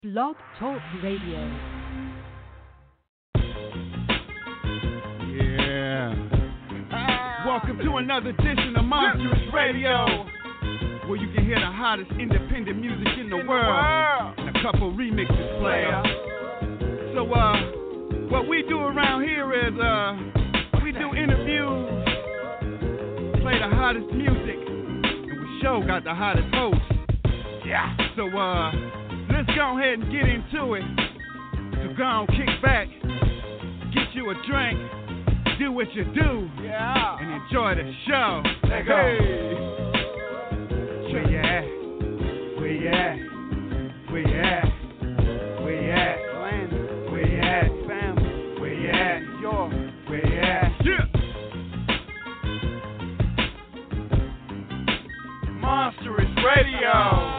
Blog Talk Radio. Yeah. Welcome to another edition of Monstrous Radio, where you can hear the hottest independent music in the world and a couple remixes player. So, what we do around here is, we do interviews, play the hottest music, and we sure got the hottest host. Yeah. So, let's go ahead and get into it. So go on, kick back, get you a drink, do what you do, and enjoy the show. Let's go. Where you at? Where you at? Where you at? Where you at? Where you at? Family. Where you at? Where you at? Yeah. Monstrous Radio.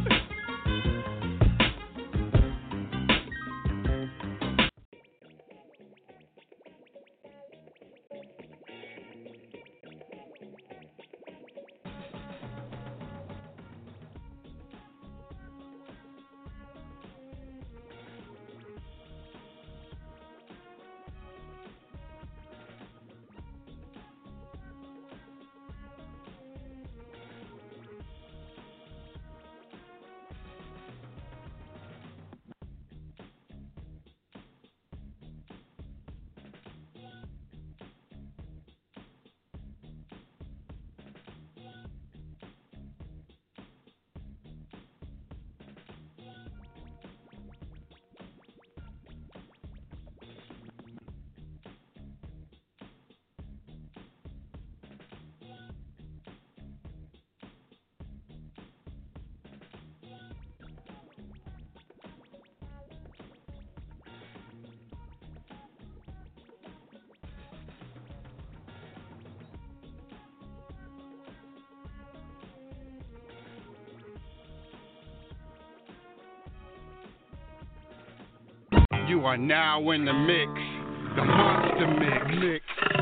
You are now in the mix, the Monster Mix.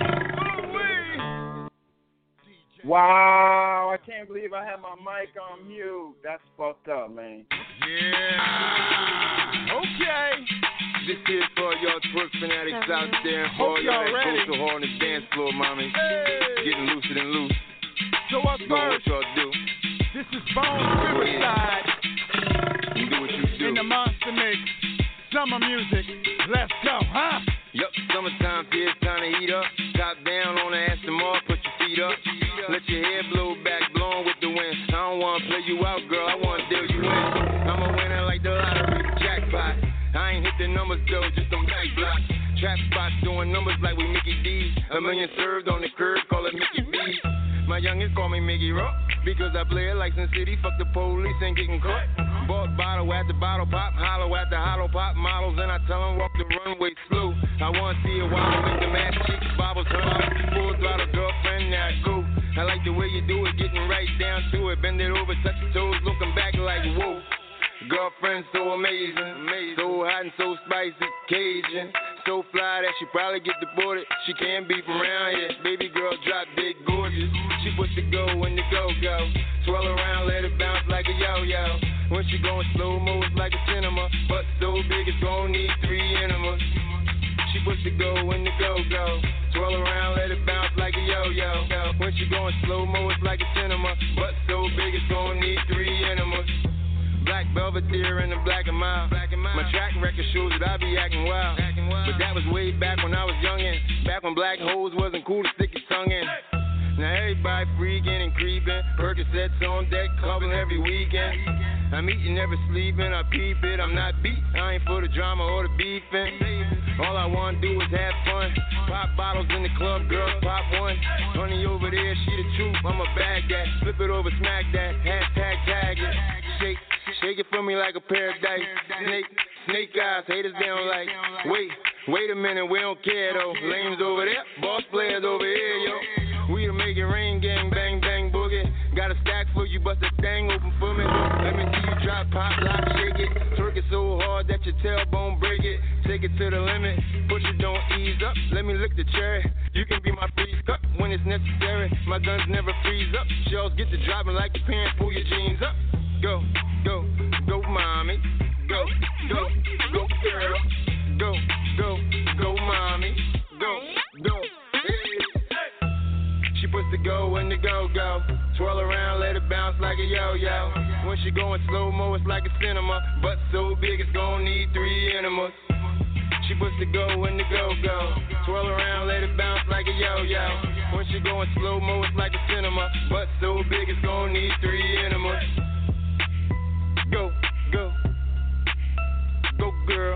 Wow, I can't believe I had my mic on mute. That's fucked up, man. Yeah. Okay. This is for y'all twerk fanatics out there and for all y'all that go so hard on the dance floor, mommy. Getting looser than loose. So up Go first, what y'all do. this is Bone Riverside You do what you do. in the Monster Mix. Summer music, let's go, huh? Yup, summertime, it's time to heat up. Top down on the Aston Martin, put your feet up. Let your hair blow back, blowing with the wind. I don't wanna play you out, girl, I wanna deal you in. I'm a winner like the lottery, jackpot. I ain't hit the numbers though, just them back blocks. Trap spots doing numbers like we Mickey D's. A million served on the curb, call it Mickey B. My youngins call me Mickey Rock, because I play it like Sin City, fuck the police and getting caught. Bought bottle after bottle pop, hollow after hollow pop models, and I tell them walk the runway slow. I want to see it while I make the ass cheeks, bobbles, turn out, full throttle girlfriend, now go. I like the way you do it, getting right down to it, bend it over, touch your toes, looking back like whoa. Girlfriend so amazing, so hot and so spicy, Cajun, so fly that she probably get deported. She can't be from around here, baby girl drop dead gorgeous. She puts the go in the go-go, swirl around, let it bounce like a yo-yo. When she going slow-mo, it's like a cinema, but so big it's gon' need 3 enemas. She puts the go in the go-go, swirl around, let it bounce like a yo-yo. When she going slow-mo, it's like a cinema, but so big it's gon' need 3 enemas. Black Belvedere and the black and mild. My track record shows that I be acting wild. But that was way back when I was youngin'. Back when black hoes wasn't cool to stick your tongue in. Now everybody freaking and creeping. Percocets on deck, clubbing every weekend. I'm eating, never sleeping, I peep it. I'm not beat, I ain't for the drama or the beefing. All I wanna do is have fun. Pop bottles in the club, girls pop one. Honey over there, she the truth, I'ma bag that. Flip it over, smack that, hashtag tag it. Shake it for me like a pair of dice. Snake eyes, haters they don't like. Wait a minute, we don't care though. Lames over there, boss players over here, yo. We the make it rain gang, bang bang boogie. Got a stack for you, bust that thing open for me. Let me see you drop, pop, lock, shake it. Twerk it so hard that your tailbone break it. Take it to the limit, push it, don't ease up. Let me lick the cherry. You can be my freeze cup when it's necessary. My guns never freeze up. Shells get to dropping like your pants, pull your jeans up. Go, go, go, mommy. Go, Go, go, girl. Go, go, go, mommy. Go, go. She puts the go in the go-go. Twirl around, let it bounce like a yo-yo. When she going slow-mo, it's like a cinema. Butt so big, it's gon' need 3 enemas. She puts the go in the go-go. Twirl around, let it bounce like a yo-yo. When she going slow-mo, it's like a cinema. Butt so big, it's gon' need 3 enemas. Go, go. Go, girl.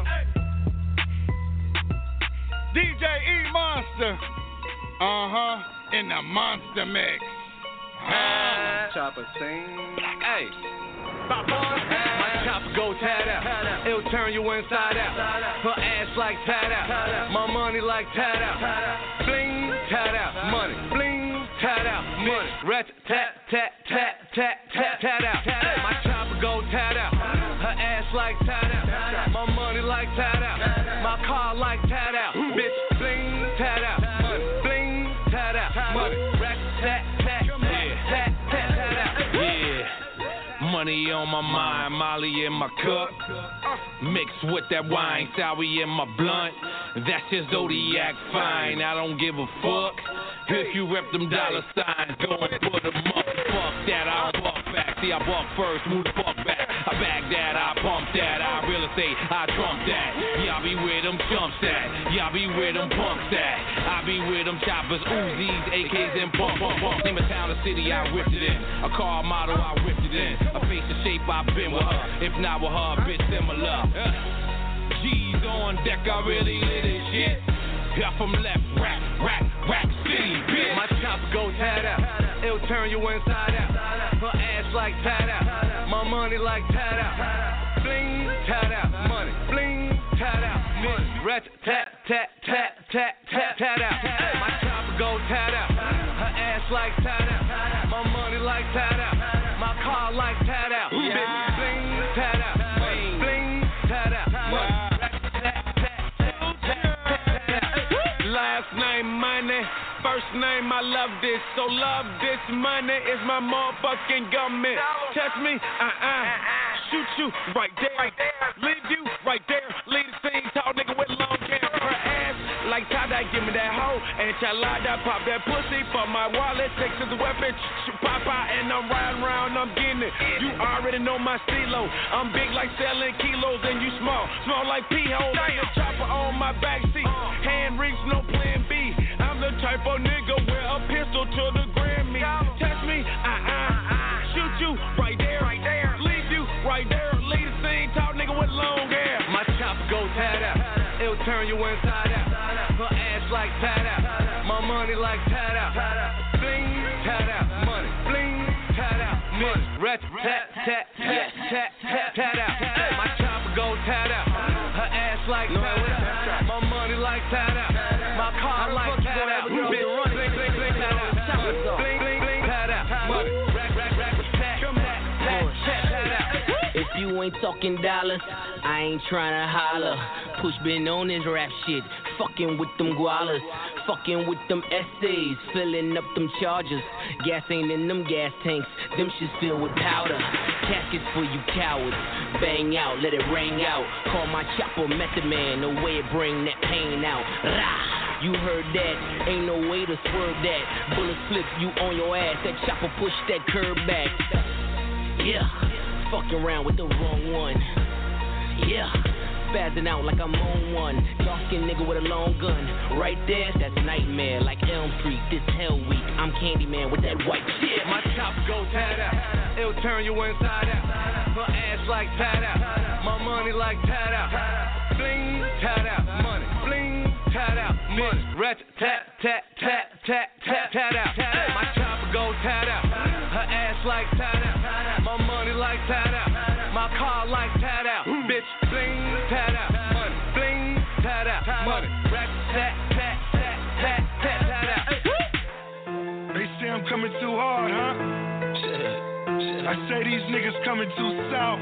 DJ E Monster. In the Monster Mix. Chopper sing. Hey. My chopper go tat out. It'll turn you inside out. Her ass like tat out. My money like tat out. Bling, tat out. Money. Bling, tat out. Money. Rat, tat, tat, tat, tat, tat, tat out. My chopper go tat out. Her ass like tat out. My money like tat out. My car like tat out. Bitch, bling, tat out. Money. Bling, tat out. Money. Rat, tat, tat, tat, tat, tat out. Yeah. Money on my mind, Molly in my cup. Mixed with that wine, sour in my blunt. That's just Zodiac fine, I don't give a fuck. If you rep them dollar signs, go and put them up. Fuck that, I don't walk back. See, I walk first, move the fuck back. I bag that, I pump that. I real estate, I trump that. Y'all be where them jumps at. Y'all be where them punks at. I be where them choppers, Uzis, AKs, and pump. Name a town or city, I ripped it in. A car model, I ripped it in. A face and shape, I've been with her. If not with her, bitch, similar. G's on deck, I really lit this shit. Yeah, from left, rack, city, bitch. My chopper go tat out. It'll turn you inside out. Her ass like tat out. My money like tat out. Bling, tat out. Money, bling, tat out. Bitch, rat, tat, tat, tat, tat, tat, tat out. My chopper go tat out. Her ass like tat out. My money like tat out. My car like tat out. Bitch, bling, tat out. Bling, tat out. Money. Last name money, first name I love this, so love this money is my motherfucking government. Touch me, shoot you right there, leave you right there, leave the scene, tall nigga with long hair, her ass like tie-dye, give me that hoe, and chalada, pop that pussy for my wallet, sex is a weapon, pop out and I'm riding around, I'm getting it, you already know my stilo, I'm big like selling kilos and you small like pee-holes, like a chopper on my backseat, hand reach, no plan B, I'm the type of nigga wear a pistol to the Grammy, touch me, shoot you right there, leave you right there, leave the scene, tall nigga with long hair, my chopper go tat out, it'll turn you inside out, her ass like tat out, my money like tat out, bling, tat out, money, bling, tat out, money, rat, tat, tat, tat, tat, tat, tat out, my chopper go tat out, her ass like tat out, my money like tat out, my car like tat out, bitch, bling, bling, bling, tat out, bling, bling, bling, tat out, money, rack, tat, tat, tat out. If you ain't talking dollars, I ain't tryna holler. Push been on this rap shit, fucking with them gualas, fucking with them essays, filling up them chargers. Gas ain't in them gas tanks, them shit's filled with powder. Caskets for you cowards, bang out, let it ring out. Call my chopper Method Man, the way it bring that pain out. Rah! You heard that, ain't no way to swerve that. Bullets flip you on your ass, that chopper push that curb back. Yeah, fucking around with the wrong one. Yeah, spazzing out like I'm on one. Dark-skinned nigga with a long gun. Right there, that's nightmare, like Elm Street, this hell week. I'm Candyman with that white shit. My chop go tat out, it'll turn you inside out. Her ass like tat out, my money like tat out. Bling, tat out, money, bling, tat out, money. Rat, tat, tat, tat, tat, tat, tat out. My chop go tat out, her ass like tat out, my money like tat out, my car like tat out. Bitch, bling, tat out, money, bling, tat out, money. Rat, tat, tat, tat, tat, tat, tat out. They say I'm coming too hard, huh? I say these niggas coming too soft.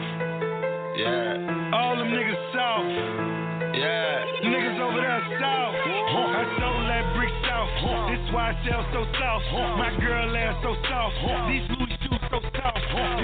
Yeah. All them niggas soft. Yeah. Niggas over there south. I sold that brick south. This why I sell so soft. My girl ass so soft. These Louis shoes so soft. You hoe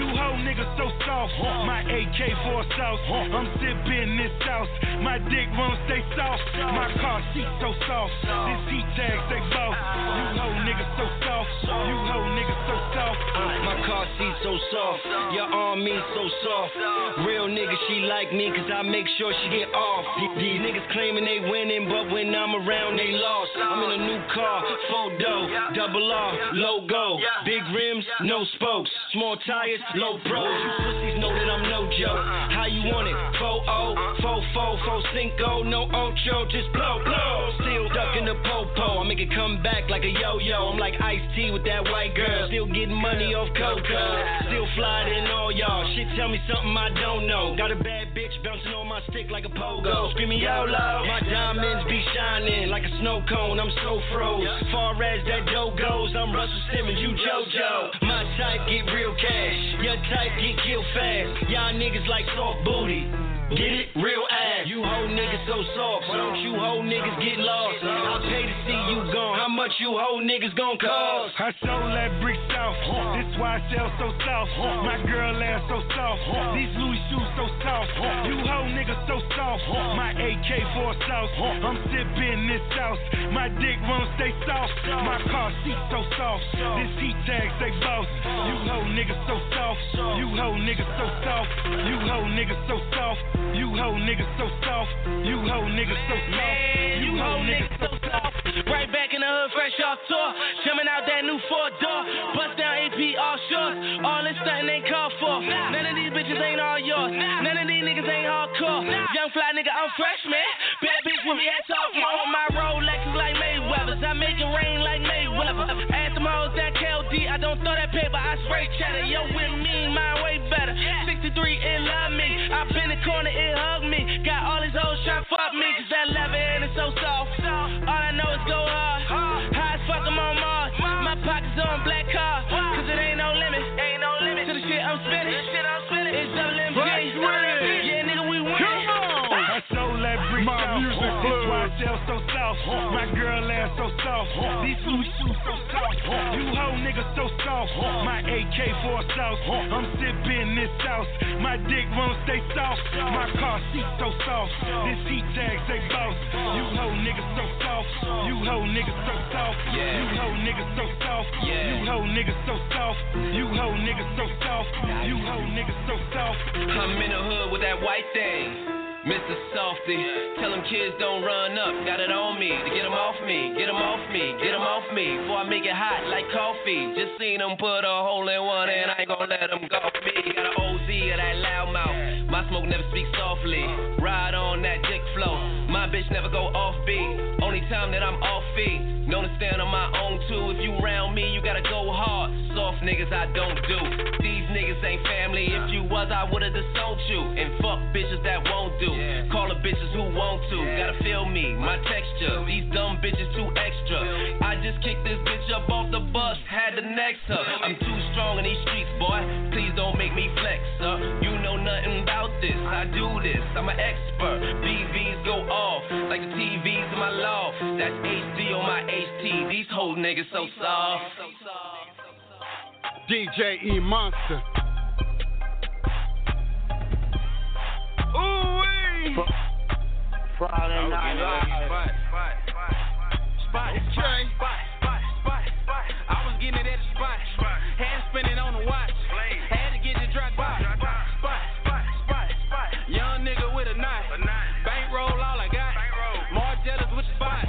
nigga so soft. My AK for a sauce. I'm sipping this sauce. My dick won't stay soft. My car seat so soft. This heat tag say boss. You hoe niggas so soft. You hoe niggas so soft. My car seat so soft. Your arm me so soft. Real nigga, she like me cause I make sure she get off. These niggas claiming they winning, but when I'm around they lost. I'm in a new car, 4-door, double R, logo. Big rims, no spokes. Small tires, low pros. You pussies know that I'm no joke. How you want it? 4-0, 4-4, 4-5, no outro, just blow, blow. Still ducking the po-po. I make it come back like a yo-yo. I'm like Ice-T with that white girl. Still getting money off Coco. Still fly than all y'all. Shit, tell me something I don't know. Got a bad bitch bouncing on my stick like a pogo. Screaming YOLO. My diamonds be shining like a snow cone. I'm so froze. Far as that dough goes, I'm Russell Simmons, you JoJo. My type get real cash. Your type get killed fast. Y'all niggas like soft booty. Get it? Real ass. You hoe niggas so soft. Why don't you hoe niggas get lost? I'll pay to see you gone. How much you hoe niggas gon' cost? I sold that brick south. This why I sell so soft. My girl ass so soft. These Louis shoes so soft. You hoe niggas so soft. My AK for a sauce. I'm sipping this sauce. My dick won't stay soft. My car seat so soft. This heat tag say boss. You hoe niggas so soft. You hoe niggas so soft. You hoe niggas so soft. You hoe niggas so soft. You hoe niggas so soft. Man, you hoe niggas so soft. Right back in the hood, fresh off tour. Jumping out that new 4-door. Bust down AP all shorts. All this stunting ain't called for. None of these bitches ain't all yours. None of these niggas ain't hardcore. Young fly nigga, I'm fresh, man. Bad bitch with me, ass off. On my Rolex is like Mayweather's. I make it rain like Mayweather. Ask them hoes that KLD. I don't throw that paper, I spray cheddar. Yo, with me, mine way better. 63, it love me. I been in the corner, it hug me. Got all these hoes tryna fuck me, cause that leather and it's so soft. All I know is go hard. High as fuck, I'm on Mars. My pockets on black car, cause it ain't no limit. Ain't no limit to the shit I'm spinning. It's double MG. Yeah, nigga, we win. I sold that brick south. That's why I sell so soft. My girl ass so soft. These Louis shoes so soft. You hoe niggas so soft. My AK for a sauce. I'm sipping this sauce. My dick won't stay soft. My car seat so soft. This heat tag say boss. You hoe niggas so soft. You hoe niggas so soft. You hoe niggas so soft. You hoe niggas so soft. You hoe niggas so soft. You hoe niggas so soft. I'm in the hood with that white thing. Mr. Softy, tell them kids don't run up. Got it on me to get them off me, get them off me, get them off me. Before I make it hot like coffee. Just seen them put a hole in one and I ain't gon' let them go me. Got an OZ of that loud mouth. My smoke never speaks softly. Ride on that dick flow. My bitch never go off beat. Only time that I'm off feet. Known to stand on my own too. If you round me, you gotta go hard. Soft niggas I don't do. These niggas ain't family. If you was, I would've disowned you. And fuck bitches that won't do. Call the bitches who want to. Gotta feel me, my texture. These dumb bitches too extra. I just kicked this bitch up off the bus. Had to next her. I'm too strong in these streets, boy. Please don't make me flex, You know nothing about this. I do this. I'm an expert. BVs go off like the TVs in my loft. That's HD on my HT. These whole niggas so soft. DJ E Monster. Ooh-wee. Friday night live. Spot. I was getting it at the spot. Had to spend it on the watch. Had to get the drop by. Spot. Young nigga with a knife. Bankroll all I got. More jealous with the spot.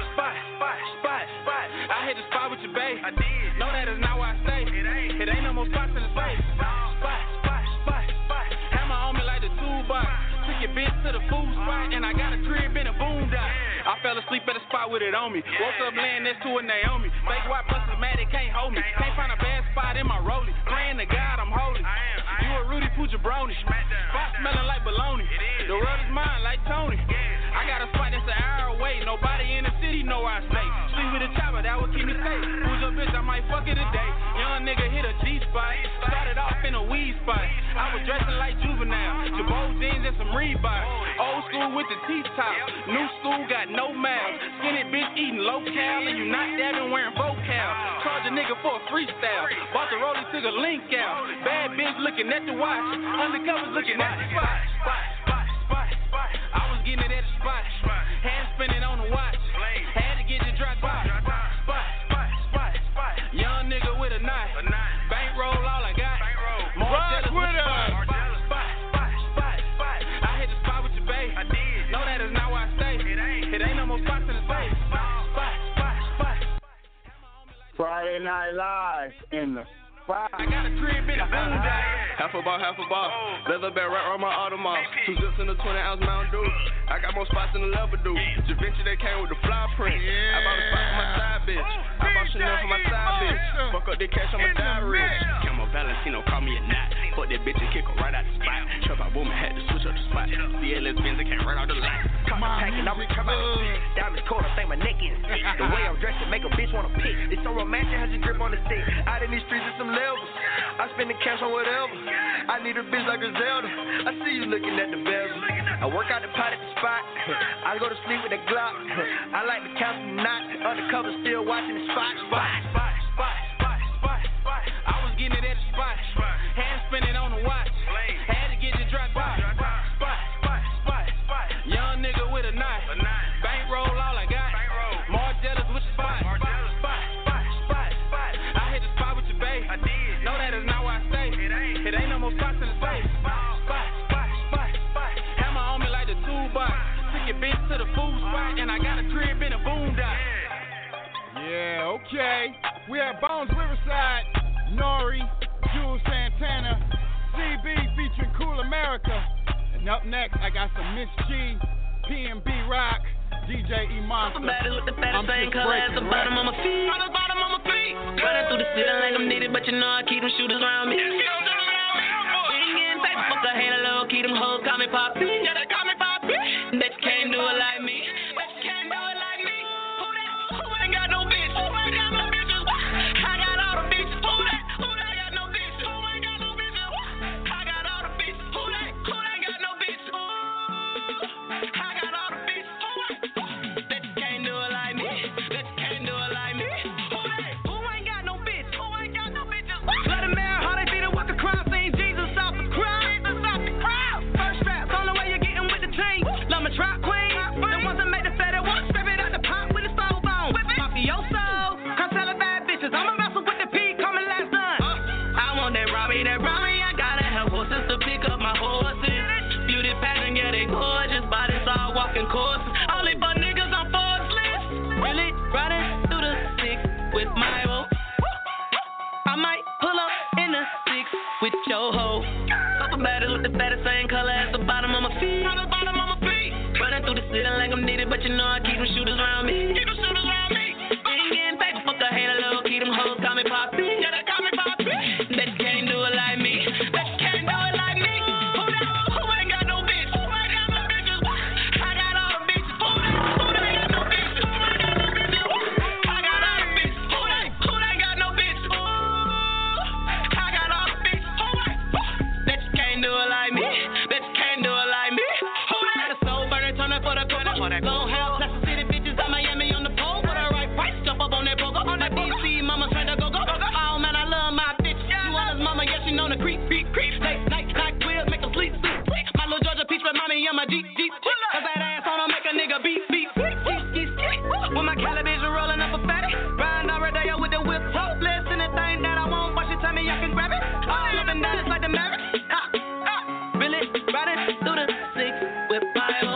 I hit the spot with your bae. I did. No, that is not where I stay. It ain't no more spots in the safe. Spot. Hammer on me like the toolbox. Took your bitch to the food spot, and I got a crib in a boondock. I fell asleep at the spot with it on me. Woke up laying next to a Naomi. Fake white busters mad they can't hold me. Can't find a bad spot in my rollie. Praying to God I'm holy. You a Rudy Poo jabroni. Spot smelling like baloney. The world is mine like Tony. I got a spot that's an hour away. Nobody in the city know where I stay. Sleep with a chopper, that would keep me safe. Who's your bitch? I might fuck it today. Young nigga hit a G-spot. Started off in a weed spot. I was dressing like Juvenile. Jabot jeans and some Reebok. Old school with the T-top. New school got no mouth. Skinny bitch eating low cal, and you not dabbing wearing vocal. Charge a nigga for a freestyle. Bought the rollie, took a link out. Bad bitch looking at the watch. Undercovers looking at the spot. I was getting it at the spot. Hand spinning on the watch. Had to get the drop by. Young nigga with a knife. Bankroll all I got. More jealous with the spot. I hit the spot with your babe. I did. No, that is not where I stay. It ain't no more spots in the space. Spot. Friday Night Live in the spot. I got a crib in the boondocks. Half a ball. Leather bag right on my Audemars. 2 zips in a 20-ounce Mountain Dew. I got more spots than the level do. Javinci, they came with the fly print. I bought a spot for my side bitch. I bought Chanel for my side bitch. Fuck up the cash on my die rich. Camo Valentino, call me a knot. Fuck that bitch and kick her right out the spot. Trap out woman, had to switch up the spot. CLS Benz, I came right out the line. Caught the packing, I'm trap out the stick. Diamonds cold, I think my neck is sick. The way I'm dressed, it make a bitch wanna pick. It's so romantic, has a grip on the stick. Out in these streets, with some levels. I spend the cash on whatever. I need a bitch like a Zelda. I see you looking at the bezel. I work out the pot at the spot. I go to sleep with the Glock. I like to count some knots. Undercover still watching the spot. I was getting it at the spot. Hand spinning on the watch. Had to get the drop by. Young nigga with a knife. Bankroll all I got. More jealous with the spot. I hit the spot with your babe. I did. No, that is not where I stay. It ain't no more spots in the space. Spot. Hammer on me like the toolbox. Took your bitch to the food spot, and I got a crib in a boondock. Yeah, okay. We have Bones Riverside, Nori, Jules Santana, CB featuring Cool America. And up next, I got some Miss G, PNB Rock, DJ E-Monster. With the fattest same color as the bottom of my feet. Running through the city like I'm needed, but you know I keep them shooters around me. Ain't getting paper, fuck a hater low, keep them hoes, call me Poppy. Yeah, they call me Poppy. Bet you can't do it like me. Who ain't got no bitch? Who ain't got no bitches? I got all the bitches. Who ain't got no bitches? Who ain't got no bitches? I got all the bitches. Who ain't got no bitches? I got all the bitches. Bet you can't do it like me. Bet you can't do it like me. Who ain't got no bitch? Who ain't got no bitches? Bloody Mary, how they beat it, walk the crowd, sing Jesus off the crowd. First strap, on the way you're getting with the team. Love my trap queen. The ones that make the fat at once, strap it out the pot with the stove on. Mafioso, cartel of bad bitches. I'ma wrestle with the P, coming last done. I want that Robbie. I gotta have horses to pick up my horses. Beauty pattern, yeah, they gorgeous. Bodies all walking courses. Only but niggas on Forbes list. Really riding through the six with my hoe. I might pull up in the six with your hoe. Couple battles with the fattest same color as the bottom of my feet. Running through the city like I'm needed, but you know I keep them shooters around me. Ain't getting paper, fuck a hater low, keep them hoes, call me Poppy. Yeah, they call me Poppy. Bet you can't do it like me. Bet you can't do it like me. Who ain't got no bitch? Who ain't got no bitches? I got all the bitches. Who ain't got no bitches? I got all the bitches. Who ain't got no bitches? I got all the bitches. Bet you can't do it like me. Bet you can't do it like me. Got a soul burner, turn up for the corner. Long hair, Plaza City bitches out Miami on the pole. For the right price, jump up on that pogo. My DC mama trying to go. Oh man, I love my bitch. You want us mama, yeah, she known to creep. Late night, like wheels, make them sleep. My little Georgia peach remind me of my Jeep. Cause that ass on her make a nigga beat. When my caliber rolling up a fatty. Riding on Rodeo with the whip top. Less than the thing that I want, but she tell me I can grab it. All up and down, it's like the Maverick. Really riding through the six with my hoe.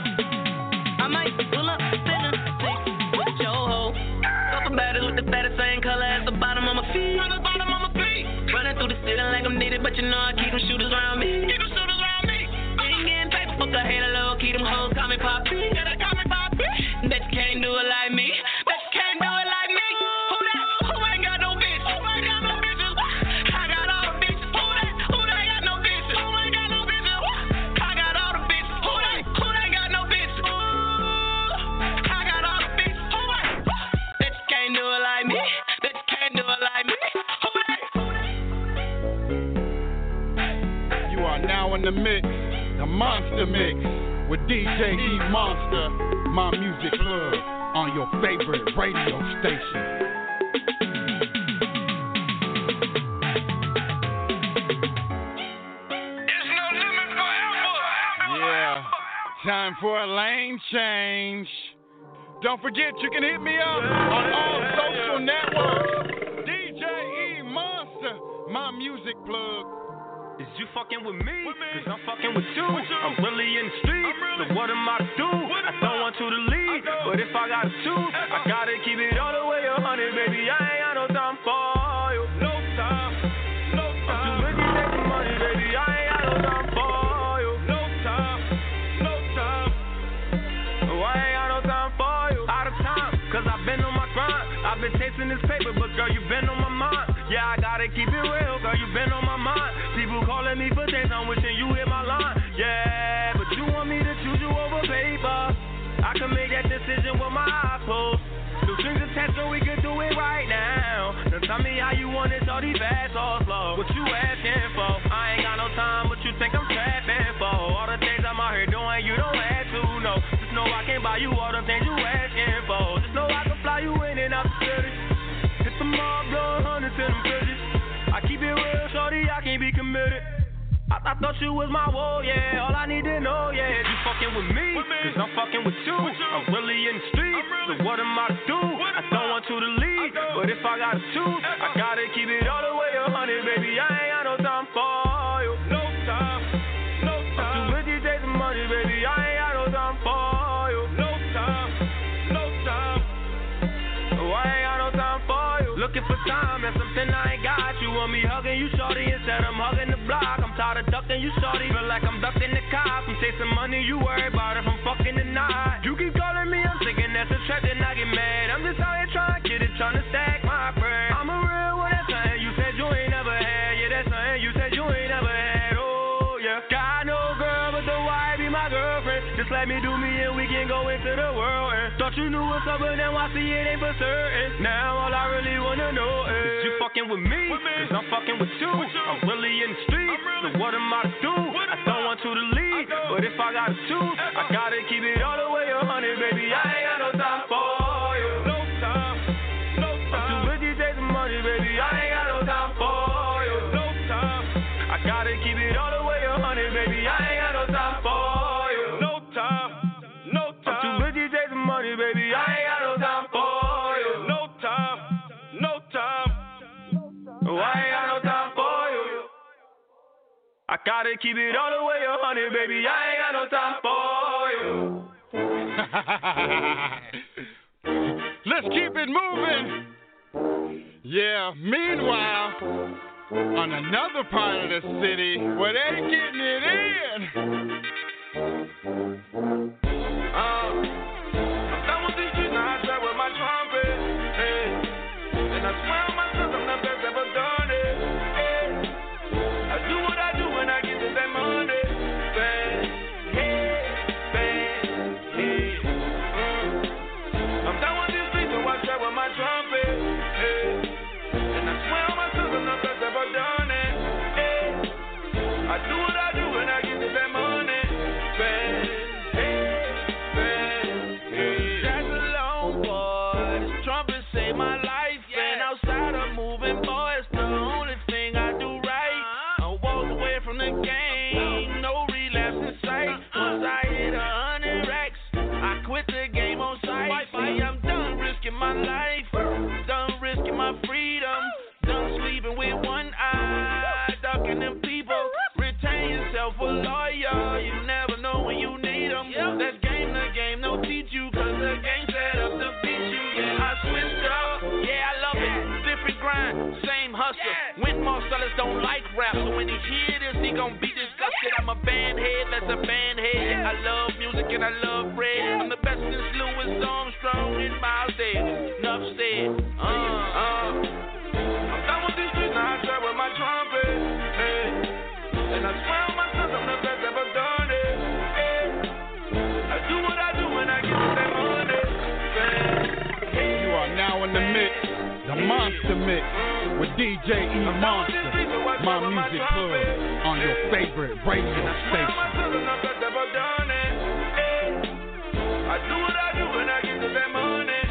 I might pull up in the six with your hoe. Couple battles with the fattest same color as the bottom of my feet. Running through the city like I'm needed, but you know I keep them shooters around me. Ain't getting paper, fuck a hater low, keep them hoes, call me Poppy. Yeah, they call me Poppy. Bet you can't do it like me. Bet you can't do it like me. Who ain't got no bitch? Who ain't got no bitches? I got all the bitches. Who ain't got no bitches? Who ain't got no bitches? I got all the bitches. Who ain't got no bitches? I got all the bitches. Bet you can't do it like me. Bet you can't do it like me. You are now in the mix, the Monster Mix, with DJ E Monster, my music club on your favorite radio station. It's no limit forever. Yeah, time for a lane change. Don't forget, you can hit me up on all social networks. DJ E Monster, my music plug. Is you fucking with me? Cause I'm fucking with you. I'm really in the street, so what am I to do? I don't want you to leave, but if I gotta choose, I gotta keep it all the way 100, baby. I ain't got no time for you. No time, no time. I'm too busy making money, baby. I ain't got no time for you. No time, no time. Oh, I ain't got no time for you. Out of time, cause I've been on my grind. I've been chasing this paper, but girl, you been on my mind. Yeah, I gotta keep it real, girl, you been on my mind. People calling me for things, I'm wishing you hit my line. Yeah, but you want me to choose you over paper. I can make that decision with my eyes closed. No strings attached, so we can do it right now. Now tell me how you want it, all these fast or slow. What you asking for? I ain't got no time, but you think I'm trapping for. All the things I'm out here doing, you don't have to know. Just know I can buy you all the things you asking for. Just know I can fly you in and out the city. Hit the mob, blow 100 to them bridges. I keep it real, shorty, I can't be committed. I thought you was my woe, yeah. All I need to know, yeah, is you fucking with me, cause I'm fucking with you. I'm really in the street, so what am I to do? I don't want you to leave, but if I gotta choose, I gotta keep it all the way 100, baby. I ain't got no time for you. No time, no time. I'm too busy chasing money, baby. I ain't got no time for you. No time, no time. Oh, I ain't got no time for you. Looking for time, that's something I ain't got. You want me hugging you, shorty, instead I'm hugging the block. I'm tired of ducking you, shorty, feel like I'm ducking the cops. I'm chasing money, you worry about if I'm fucking or not. You keep calling me, I'm thinking that's a trap, then I get mad. I'm just out here trying to get it, trying to stack my bread. I'm a real one, that's something you said you ain't never had. Yeah, that's something you said you ain't never had. Oh, yeah. Got no girl, but the wife be my girlfriend. Just let me do me and we can go into the world. And thought you knew what's up, but now I see it ain't for certain. Now all I really wanna know is you fucking with me, cause I'm fucking with you. I'm really in the street, so what am I to do? I don't want you to leave, but if I gotta choose, I gotta keep it all the way 100, baby. I ain't got no time for you. No time, no time. I'm too busy chasing money, baby. I ain't got no time for you. No time. I gotta keep it all the way 100, baby. I ain't got no time for you. No time, no time. I'm too busy chasing money, baby. I ain't got no time for you. No time, no time. Oh, I ain't got no time for you. I gotta keep it all the way 100, baby. I ain't got no time for you. Let's keep it moving. Yeah, meanwhile, on another part of the city where they getting it in. I'm done with these streets, now I try with my trumpet. Hey. And I swear on myself, I'm the best ever done it. Hey. I do what I do when I get to that money. Bang, hey, bang, hey. I'm done with these streets, so I try with my trumpet. Hey. And I swear on myself, I'm the best ever done it. Hey. I do what I do when I get to that money. Bang. My life, done risking my freedom, done sleeping with one eye, ducking them people. Retain yourself a lawyer, you never know when you need them. That's game to game, no teach you, cause the game set up to beat you. Yeah, I switched up, yeah, I love it. Different grind, same hustle. Windmore sellers don't like rap, so when he hear this, he gon' be disgusted. I'm a band head, that's a band head. I love music and I love bread. I'm the best since Louis Armstrong and Miles Davis. Enough said. I'm done with these streets, now I try with my trumpet. Hey. And I swear on myself, I'm the best ever done it. Hey. I do what I do when I get to that money. Hey. You are now in the mix, the Monster Mix, with DJ E Monster, my music club, on your favorite radio station. do what I do when I get to that money.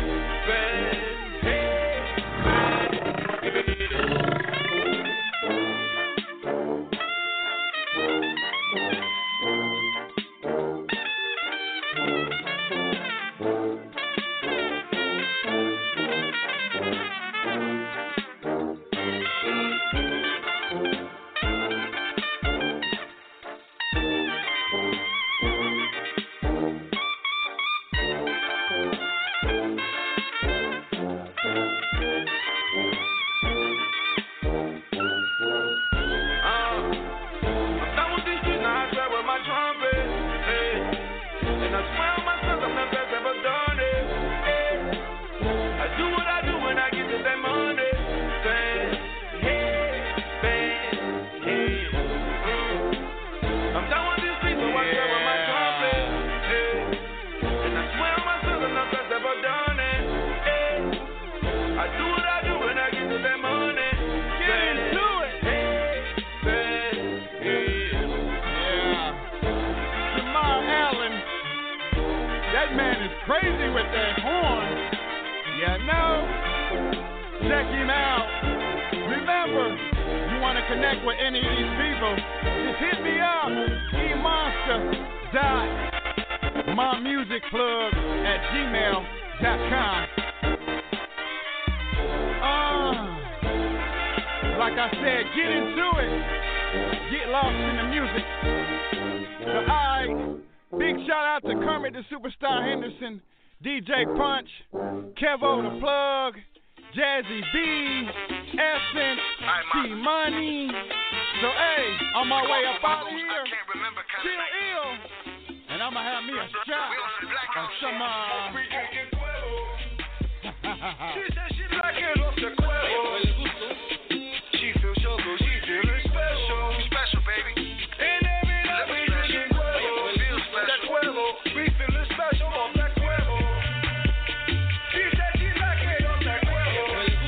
Crazy with that horn. Yeah, no. Check him out. Remember, you want to connect with any of these people, just hit me up. emonster.mymusicplug@gmail.com. Like I said, get into it. Get lost in the music. So big shout out to Kermit the Superstar Henderson, DJ Punch, Kevo the Plug, Jazzy B, Essence, T-Money. So on my way up out of here, still ill, and I'ma have me a shot of some She said she like it off the cuero. She feels so good, she feeling special, baby. And every night we drinking cuero. That cuero, we feeling special off that cuero. She said she like it off that cuero.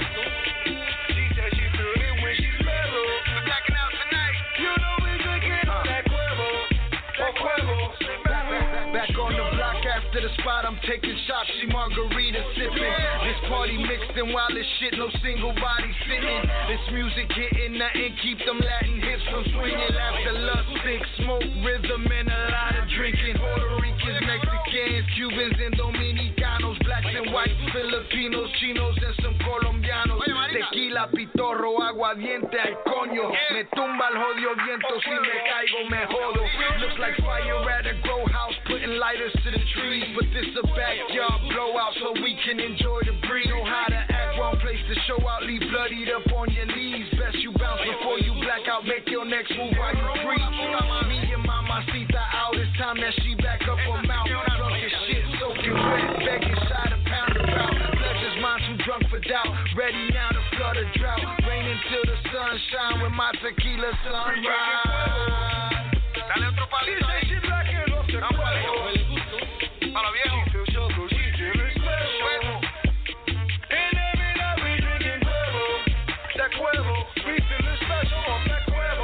She said she feel it when she's mellow. We're blacking out tonight. You know we drinking off that cuero. That cuero. Back on the block after the spot, I'm taking shots. She margarita sipping. This party mixed and while this shit, no single body sitting. This music hitting nothing, keep them Latin hips from swinging. After lust, thick smoke, rhythm, and a lot of drinking. Puerto Ricans, Mexicans, Cubans, and Dominicanos, blacks and whites, Filipinos, Chinos, and some Colombianos. Tequila, pitorro, aguardiente, al coño. Me tumba el jodido viento, si me caigo me jodo. Looks like fire at a grow house, putting lighters to the trees. But this a backyard blowout, so we can enjoy the breeze. Know how to act, wrong place to show out, leave bloodied up on your knees. Best you bounce before you black out, make your next move while you preach. Me and Mamacita out, it's time that she back up her mouth. Drunk as shit, soaking wet, begging shot a pound about. Pleasure's mine, too drunk for doubt. Ready now to flood a drought. Rain until the sun shine with my tequila sunrise. Dale otro palito ahí. She black it off the cuero. A lo viejo. She feels so good, she feeling special. And every night we drinking cuero. That cuero, we feeling special off that cuero.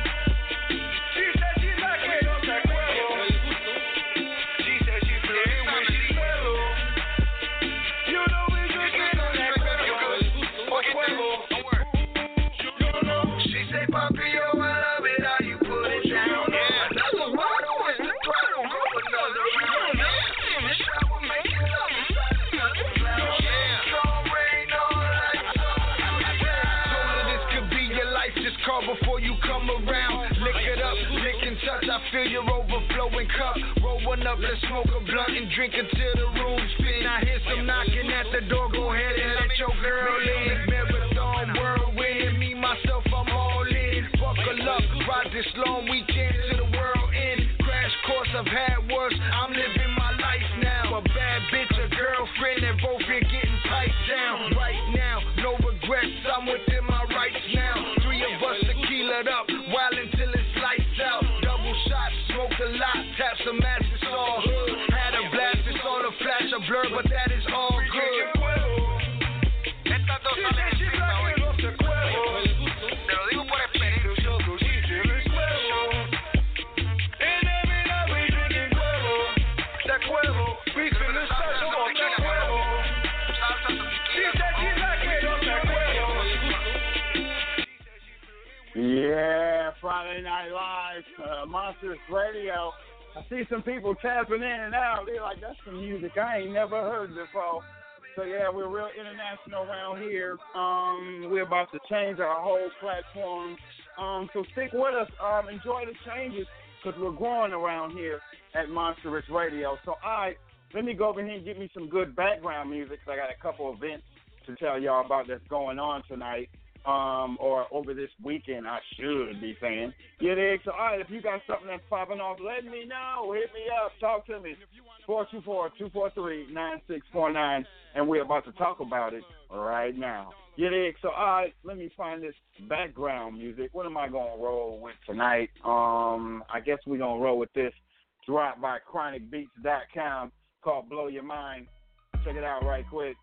She said she like it off that cuero. She said she feel it when she's mellow. You know we drinking on that cuero. That cuero. You know. She say, Papi, yo, I love it how you put it down. Another bottle is the throttle. Go another round. Shower, make it love inside another cloud. Strong rain, all lights on. Told her this could be your life. Just call before you come around. Lick it up, lick and touch. I feel your overflowing cup. Roll one up, let's smoke a blunt and drink until the room spin. I hear some knocking at the door. Go ahead and let your girl in. Marathon whirlwind. Me, myself, I'm all in. Buckle up, ride this long weekend to the world end. Crash course, I've had worse. I'm living my life now. A bad bitch, a girlfriend, and both here getting tight down. Right now, no regrets. I'm within my rights now. 3 of us tequila'd up, wild until it's lights out. Double shots, smoked a lot, tap some ass, it's all hood. Had a blast, it's all a flash, a blur, but that is all good. She said she black it off the cuero. Te lo digo por experiencia. She feeling special. And every night we drinking cuero. That cuero, we feel Monsters Radio. I see some people tapping in and out. They're like, that's some music I ain't never heard before. So, yeah, we're real international around here. We're about to change our whole platform. So stick with us. Enjoy the changes because we're growing around here at Monsters Radio. So, all right, let me go over here and get me some good background music because I got a couple events to tell y'all about that's going on tonight. Or over this weekend, I should be saying. You dig? So, all right, if you got something that's popping off, let me know. Hit me up. Talk to me. 424-243-9649, and we're about to talk about it right now. You dig? So, all right, let me find this background music. What am I going to roll with tonight? I guess we're going to roll with this drop by chronicbeats.com called Blow Your Mind. Check it out right quick.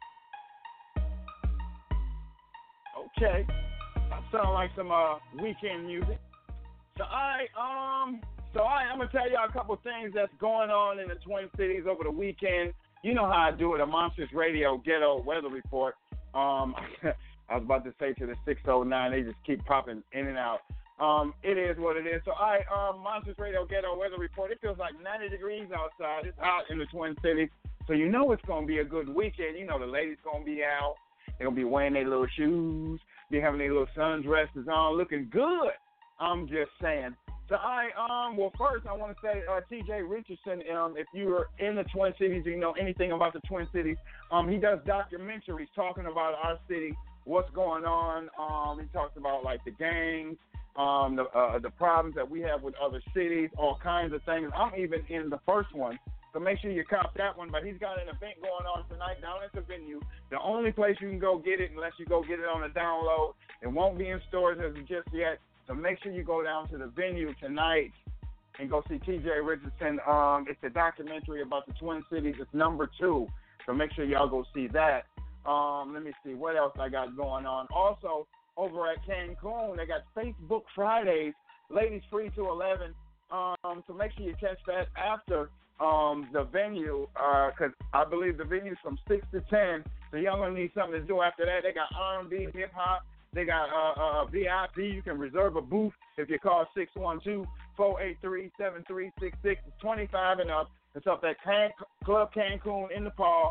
Okay, that sounds like some weekend music. So I'm gonna tell y'all a couple things that's going on in the Twin Cities over the weekend. You know how I do it, a Monsters Radio Ghetto Weather Report. I was about to say to the 609, they just keep popping in and out. It is what it is. So Monsters Radio Ghetto Weather Report. It feels like 90 degrees outside. It's hot in the Twin Cities, so you know it's gonna be a good weekend. You know the ladies gonna be out. They're going to be wearing their little shoes, be having their little sundresses on, looking good. I'm just saying. So, well, first I want to say T.J. Richardson, if you're in the Twin Cities, you know anything about the Twin Cities, he does documentaries talking about our city, what's going on. He talks about, like, the gangs, the problems that we have with other cities, all kinds of things. I'm even in the first one. So make sure you cop that one. But he's got an event going on tonight down at the venue. The only place you can go get it, unless you go get it on a download, it won't be in stores as of just yet. So make sure you go down to the venue tonight and go see T.J. Richardson. It's a documentary about the Twin Cities. It's number 2. So make sure y'all go see that. Let me see what else I got going on. Also, over at Cancun, they got Facebook Fridays, ladies free to 11. So make sure you catch that after the venue, because I believe the venue's from 6 to 10, so y'all gonna need something to do after that. They got R&B, hip hop, they got VIP. You can reserve a booth if you call 612-483-7366. It's 25 and up. It's up at Club Cancun in Nepal,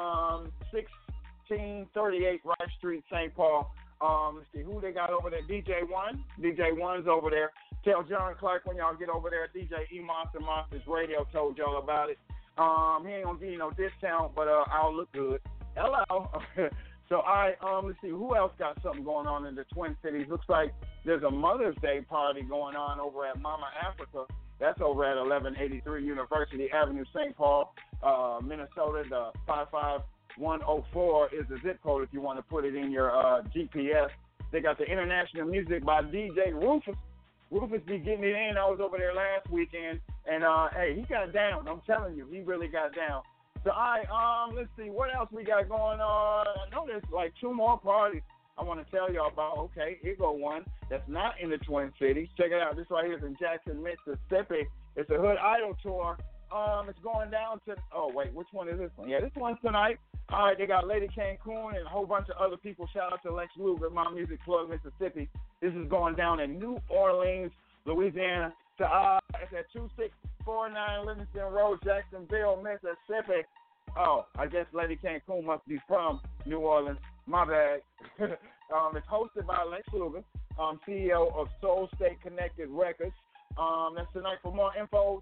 1638 Rice Street, St. Paul. Let's see who they got over there. DJ One's over there. Tell John Clark when y'all get over there. DJ E-Monster Monsters Radio told y'all about it. He ain't gonna give you no discount, but I'll look good. Hello. So let's see who else got something going on in the Twin Cities. Looks like there's a Mother's Day party going on over at Mama Africa. That's over at 1183 University Avenue, St. Paul, Minnesota. The 55104 is the zip code if you want to put it in your GPS. They got the international music by DJ Rufus. Rufus be getting it in. I was over there last weekend, and hey, he got down. I'm telling you, he really got down. So let's see what else we got going on. I know there's like 2 more parties I want to tell y'all about. Okay, here go one that's not in the Twin Cities. Check it out. This right here is in Jackson, Mississippi. It's a Hood Idol tour. It's going down to, oh wait, which one is this one? Yeah, this one's tonight. All right, they got Lady Cancun and a whole bunch of other people. Shout out to Lex Luger, My Music Plug, Mississippi. This is going down in New Orleans, Louisiana. It's at 2649 Livingston Road, Jacksonville, Mississippi. Oh, I guess Lady Cancun must be from New Orleans. My bad. It's hosted by Lex Luger, CEO of Soul State Connected Records. That's tonight. For more info,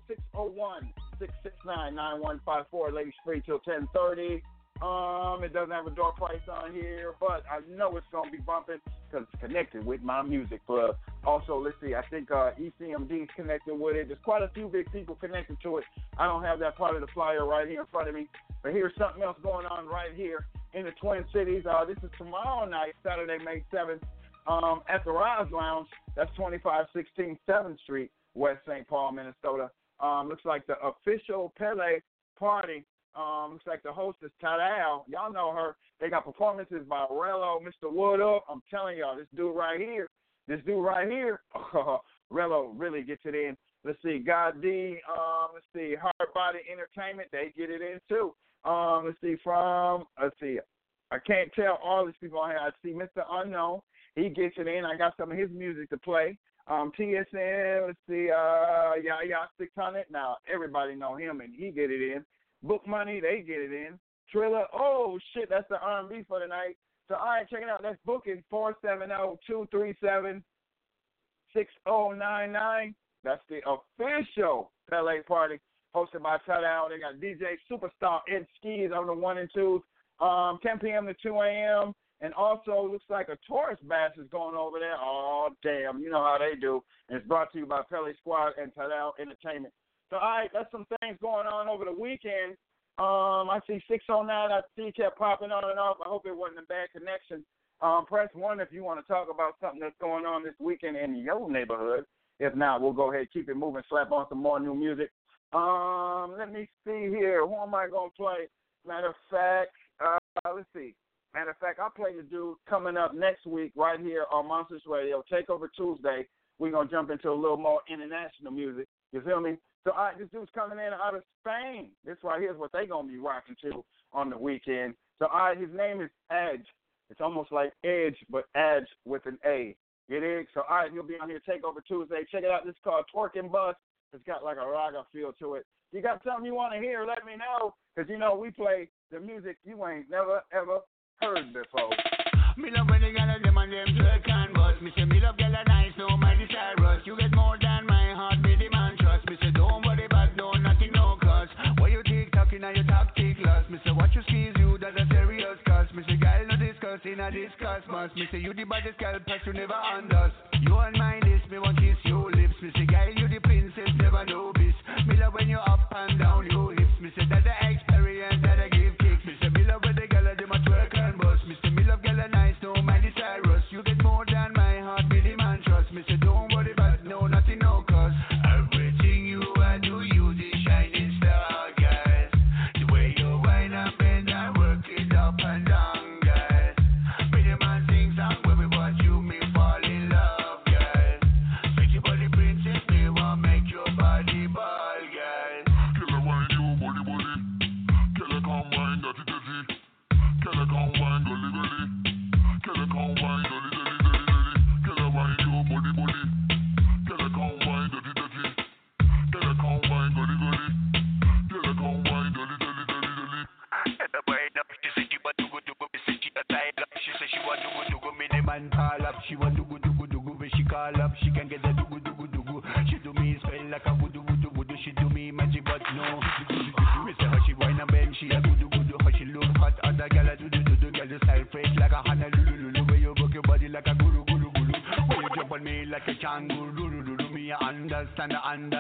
601-669-9154. Ladies free till 10:30. It doesn't have a door price on here, but I know it's going to be bumping because it's connected with My Music Club. Also, let's see, I think ECMD is connected with it. There's quite a few big people connected to it. I don't have that part of the flyer right here in front of me, but here's something else going on right here in the Twin Cities. This is tomorrow night, Saturday, May 7th, at the Rise Lounge. That's 2516 7th Street, West St. Paul, Minnesota. Looks like the official Pele party. Looks like the hostess, Tadal. Y'all know her. They got performances by Rello, Mr. Wood Up. I'm telling y'all, this dude right here, Rello really gets it in. Let's see, God D. Let's see, Hard Body Entertainment. They get it in too. Let's see, I can't tell all these people on here. I see Mr. Unknown. He gets it in. I got some of his music to play. TSN, let's see, Yaya 600. Now, everybody know him, and he get it in. Book Money, they get it in. Triller, oh, shit, that's the R&B for tonight. So, all right, check it out. That's booking 470-237-6099. That's the official Pele party hosted by Tuddown. They got DJ Superstar Ed Skis on the 1 and 2s, 10 p.m. to 2 a.m., and also looks like a Taurus Bash is going over there. Oh, damn, you know how they do. And it's brought to you by Pele Squad and Tuddown Entertainment. So, all right, that's some things going on over the weekend. I see 609. I see kept popping on and off. I hope it wasn't a bad connection. Press 1 if you want to talk about something that's going on this weekend in your neighborhood. If not, we'll go ahead, keep it moving, slap on some more new music. Let me see here. Who am I going to play? Matter of fact, let's see. Matter of fact, I'll play the dude coming up next week right here on Monsters Radio, Takeover Tuesday. We're going to jump into a little more international music. You feel me? So, all right, this dude's coming in out of Spain. This right here is what they're going to be rocking to on the weekend. So, all right, his name is Edge. It's almost like Edge, but Edge with an A. Get it? So, all right, he'll be on here Takeover Tuesday. Check it out. This is called Twerking Bus. It's got like a raga feel to it. You got something you want to hear, let me know. Because, you know, we play the music you ain't never, ever heard before. Me love when the gyal them and them twerk and bust. Me say me love gyal a nice, no my desire rush. You get more than my heart, me demand trust. Me say don't worry about no nothing, no cause. What you TikToking and you tactic lost. Me say what you squeeze you, that's a serious cause. Me say gyal no discuss in a discuss must. Me say you the baddest gyal, plus you never undust. You and my list, me want kiss your lips. Me say gyal you the princess, never know this. Me love when you up and down your hips. Me say that the experience that I give kicks. Me say me love when the gyal them a twerk and bust. Me say me love gyal a nice, no my desire rush. You get more than my heart, me demand trust. Me say don't worry about no nothing, no cause. Everything you I do, you the shining star, guys. The way you whine and bend and work it up and down, guys. Me the man sing song when we watch you, me fall in love, guys. Sexy body princess, me want make your body ball, guys. Killer wine you, body body. Killer come wine, dirty dirty. Killer come wine, gully gully. Killer come wine, dirty dirty dirty dirty. Killer wine you, body body. Killer come wine, dirty dirty. Killer come wine, gully gully. Killer come wine, dirty dirty dirty dirty. The wine up, she say she want to go, me say she a tie up. She say she want to go, me the man call up. She want to go, when she call up, she can get the do. She do me spell like a voodoo. She do me magic, but no. Me say how she wine and bend, she a good. How she look hot, other gyal a do. Gyal just style fresh like a Hana lulu. Where you work your body like a guru. Where you jump on me like a kangaroo. Me a understand,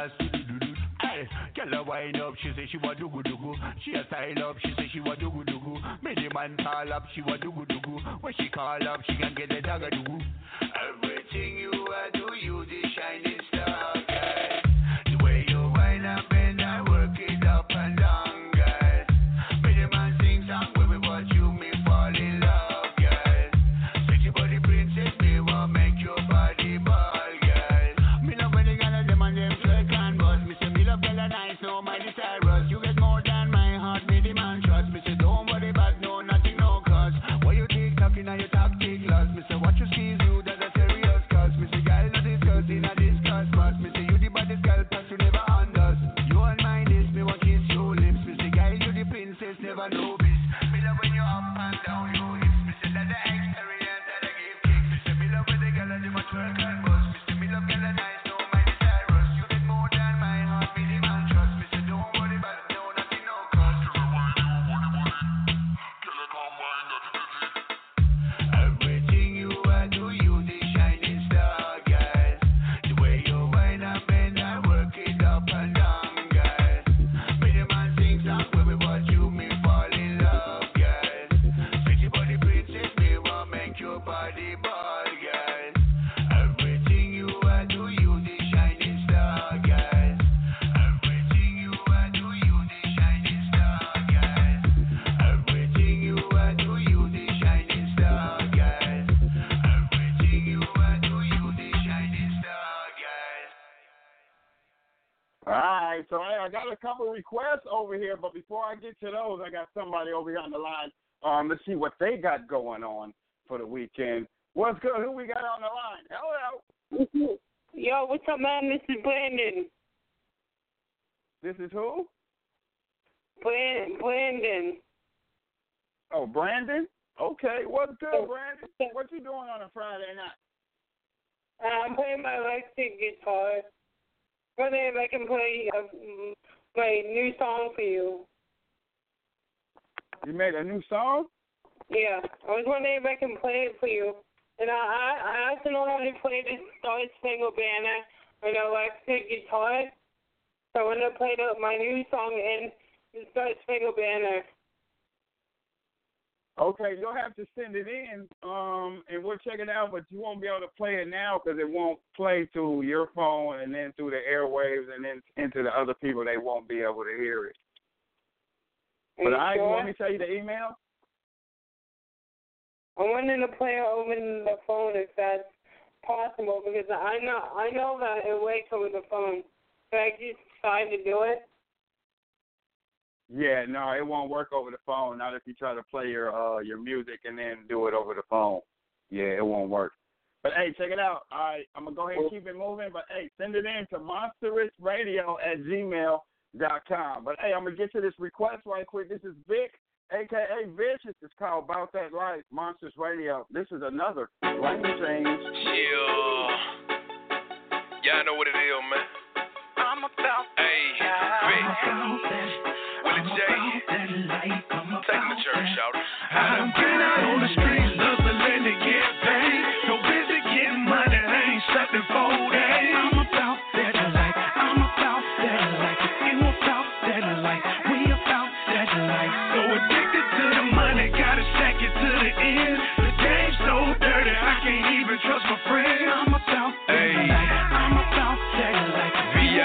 Hey, gyal a wind up, she say she want do. She a style up, she say she want do. Me the man call up, she want do. When she call up, she can get the dagger do. Everything you a do, you the shining star, guys. The way you whine and bend and work it up and down, guys. Me the man sing song when we watch you, me fall in love, guys. Sexy body princess, me want make your body ball, guys. Me love when the gyal them and them twerk and bust. Me say me love gyal a nice, no my desire rush. You get more than my heart, me demand trust. Me say don't worry about no nothing, no cause. What you TikToking and you tactic lost. Me say what you squeeze you, that's a serious cause. Me say gyal no discuss in a discuss must. Me say you the baddest gyal, plus you never undust. You and mine is me want kiss your lips. Me say gyal you the princess, never know this. Me love when you up and down your hips. Me say that the experience that I give kicks. Me say me love when the gyal them a twerk and bust. Me say me love gyal a nice, no my desire rush. You get more than my heart, me demand trust. Me say don't worry about no nothing, no cause. Killer come wine, dirty dirty. Everything you I do, you the shining star, guys. The way you whine and bend and work it up and down, guys. Me the man sing song when we watch you, me fall in love, guys. Sexy body princess, me want make your body ball, guys. Everything you I do, you the shining star, guys. Everything you I do, you the shining star, guys. Everything you I do, you the shining star, guys. Everything you I do, you the shining star, guys. All right, so I got a couple requests over here, but before I get to those, I got somebody over here on the line. Let's see what they got going on for the weekend. What's good? Who we got on the line? Hello. Yo, what's up, man? This is Brandon. This is who? Brandon. Oh, Brandon? Okay, what's good, Brandon? What you doing on a Friday night? I'm playing my electric guitar. Wondering if I can play my new song for you. You made a new song? Yeah, I was wondering if I can play it for you. And I also know how to play the Star Spangled Banner on an electric guitar. So I'm going to play my new song in the Star Spangled Banner. Okay, you'll have to send it in, and we'll check it out, but you won't be able to play it now because it won't play through your phone and then through the airwaves and then into the other people. They won't be able to hear it. But you want me to tell you the email? I wanted to play it over the phone if that's possible because I know that it works over the phone. But I just tried to do it. Yeah, no, it won't work over the phone. Not if you try to play your music and then do it over the phone. Yeah, it won't work. But hey, check it out. All right, I'm gonna go ahead and keep it moving. But hey, send it in to monsterousradio@gmail.com. But hey, I'm gonna get to this request right quick. This is Vic, aka Vicious. It's called About That Life, Monsters Radio. This is another language change. Yeah, y'all know what it is, man. I'm about Vic. Willie J. Take him to church, shout. I done been out on the streets, hustling to get paid. So busy getting money, I ain't something for days. I'm about that life. I'm about that life. You about that life. We about that life. So addicted to the money, gotta stack it to the end. The game's so dirty, I can't even trust my friends. I'm about that life. I'm about that life.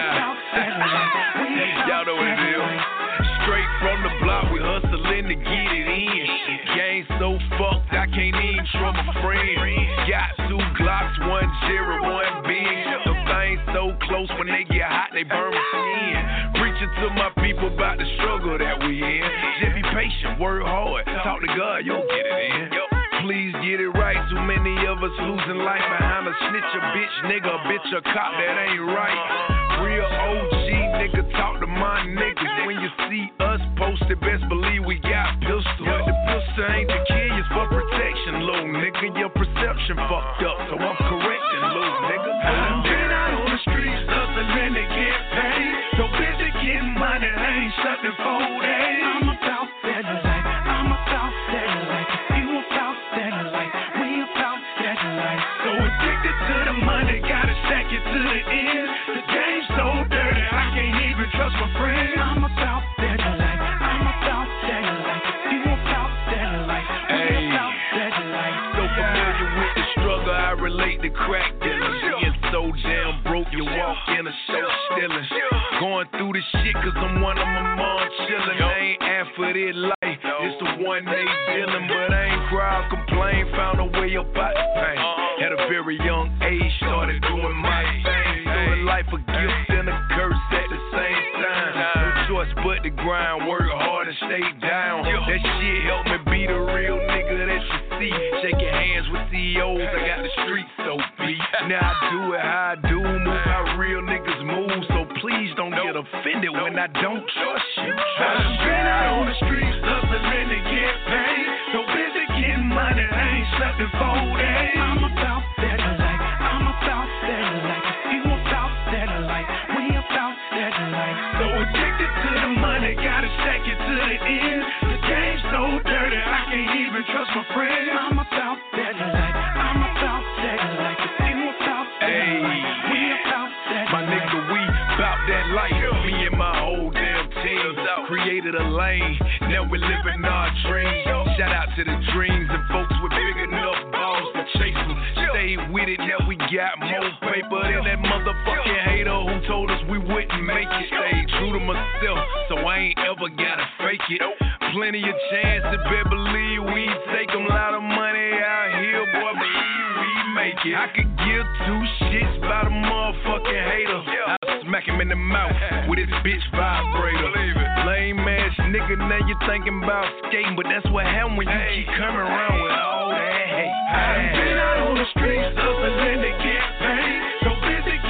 Y'all know what it is. Straight from the block, we hustling to get it in. Game so fucked, I can't even trust my friends. Got 2 Glocks, 1 Jerry, 1 big. The things so close, when they get hot, they burn my skin. Preaching to my people about the struggle that we in. Just be patient, work hard, talk to God, you'll get it in. Please get it right. Too many of us losing life behind a snitch, a bitch, nigga, a bitch, a cop that ain't right. Real OG nigga, talk to my niggas. When you see us posted, best believe we got pistols. But the pistol ain't to kill you, it's for protection, little nigga. Your perception fucked up, so I'm correcting, little nigga. I've been out on the streets, hustling to get paid. So busy getting money, I ain't something for days. I'm about that life. I'm about that life. You about that life. We about that life. So addicted to the money, gotta stack it to the end. The game's so dirty, I can't even trust my friends. I'm about that life. I'm about that life. You about that life. We about that life. So familiar with the struggle, I relate to crack dealers. Being so damn broke, you walk in a show stealing. Going through this shit cause I'm one of my mom chillin'. I ain't asked for this life, it's the one they dealing. But I ain't cry or complain, found a way up out the pain. At a very young age, started doing my thing. So the life a gift and a curse at the same time. No choice but to grind, work hard and stay down. That shit helped me be the real nigga that you see. Shaking hands with CEOs, I got the streets so beat. Now I do it how I do, move how real niggas move. So please don't get offended when I don't trust you. I've been out on the streets, hustling to get paid. So busy getting money, I ain't something for days. I'm about that life. I'm about that life. You about that life. We about that life. So addicted to the money, gotta stack it to the end. The game's so dirty, I can't even trust my friends. I'm about that life. I'm about that life. You about that life. We about that life. My nigga, we about that life. Me and my whole damn team created a lane. Now we living our dreams. Shout out to the dreams and folks with big enough balls to chase them. Stay with it, now we got more paper than that motherfucking hater who told us we wouldn't make it. Stay true to myself, so I ain't ever gotta fake it. Plenty of chances, better believe we take them. Lot of money out here, boy, believe we make it. I could give 2 shits about a motherfucking hater. I'll smack him in the mouth with his bitch vibrator. Lame ass nigga, now you thinking about skating, but that's what happens when you keep coming around with all that hate. I've been out on the streets, hustling to get paid. So busy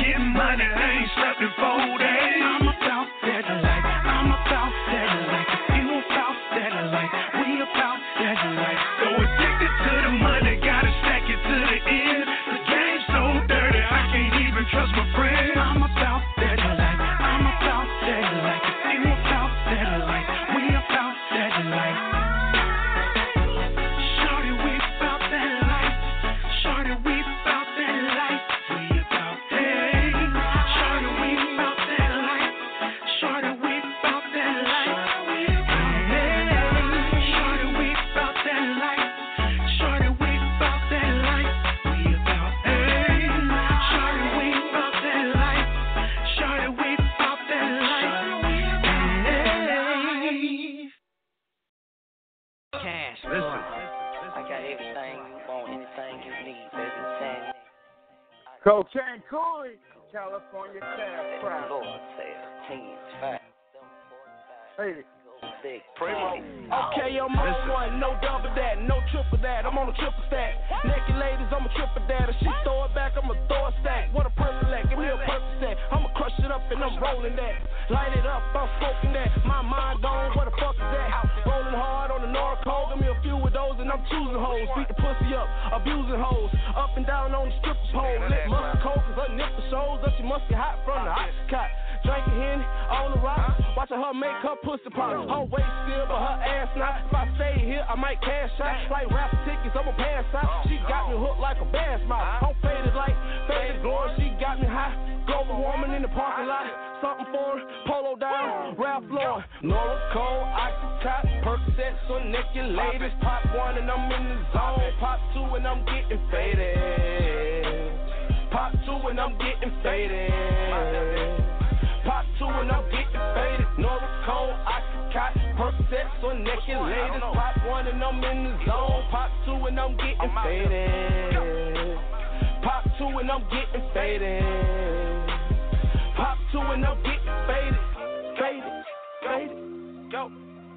Listen. I got everything you want, anything you need, baby. Send me. Cocaine Cooley, California Tab Proud. Lord, say it. Teens, fat. Hey. Big Primo. Okay, I'm on one, no double that, no triple that. I'm on a triple stack. Naked ladies, I'm a triple that. If she throw it back, I'ma throw a stack. What a purple leg, give me a purple set. I'ma crush it up and I'm rolling that. Light it up, I'm smoking that. My mind gone, what the fuck is that? Rolling hard on the North Coast, give me a few of those and I'm choosing hoes. Beat the pussy up, abusing hoes. Up and down on the stripper pole. Lit muscle cold, cause her nipple shows up. She must be hot from the hot cot. Drinking Henny on the rocks, watching her make her pussy pop. Her waist still, but her ass not. If I stay here, I might cash out. Like rapper tickets, I'ma pass out. She got me hooked like a bass mouth. I'm faded like faded glory. She got me high. Global woman in the parking lot. Something for her, polo down, Ralph Lauren. Nora Cole, Oxycontin, Percocet, so naked ladies. Pop one and I'm in the zone. Pop two and I'm getting faded. Pop two and I'm getting faded. Pop two and I'm getting faded. Nora Cole, Oxycontin, Percocet, so naked ladies. Pop one and I'm in the zone. Pop two and I'm getting faded. Pop two and I'm getting faded. Pop two and I'm getting faded. Faded, faded, go.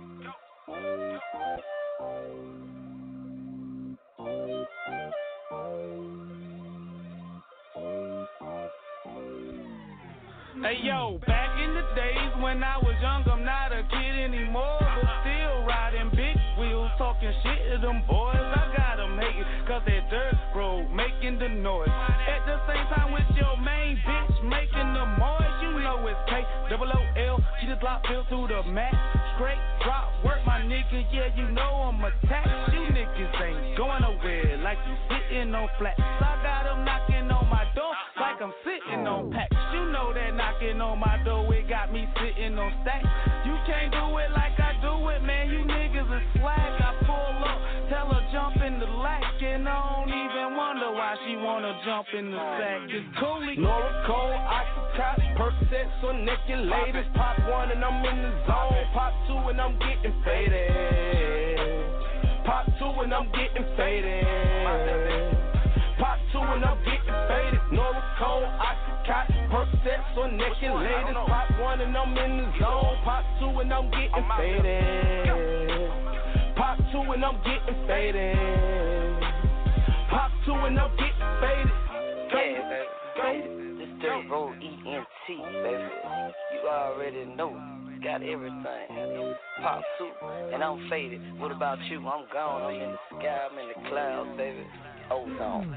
Hey yo, back in the days when I was young, I'm not a kid anymore, but still riding big wheels, talking shit to them boys. I got them hating, cause that dirt road making the noise. At the same time with your main bitch making the noise, you know it's K-O-O-L, she just locked pills to the max. Straight drop work, my nigga, yeah, you know I'm attached. You niggas ain't going nowhere like you sitting on flats. I got them knocking on my door like I'm sitting on packs. You know that knocking on my door, it got me sitting on stacks. You can't do it like I do it, man, you niggas are swag. I pull up, tell her jump in the lack, and I don't even wonder why she wanna jump in the sack. It's Cooley. Nora Cole, Oxycontin, Percocet, so naked ladies. Pop one and I'm in the zone. Pop two and I'm getting faded. Pop two and I'm getting faded. Pop two and I'm getting faded. Nora Cole, Oxycontin, Percocet, so naked ladies. Pop one and I'm in the zone. Pop two and I'm getting faded. Pop two and I'm getting faded. Pop two and I'm getting faded. Yeah, baby. Faded. This dirt road ENT, baby. You already know. Got everything. Pop two and I'm faded. What about you? I'm gone. I'm in the sky. I'm in the clouds, baby. Ozone.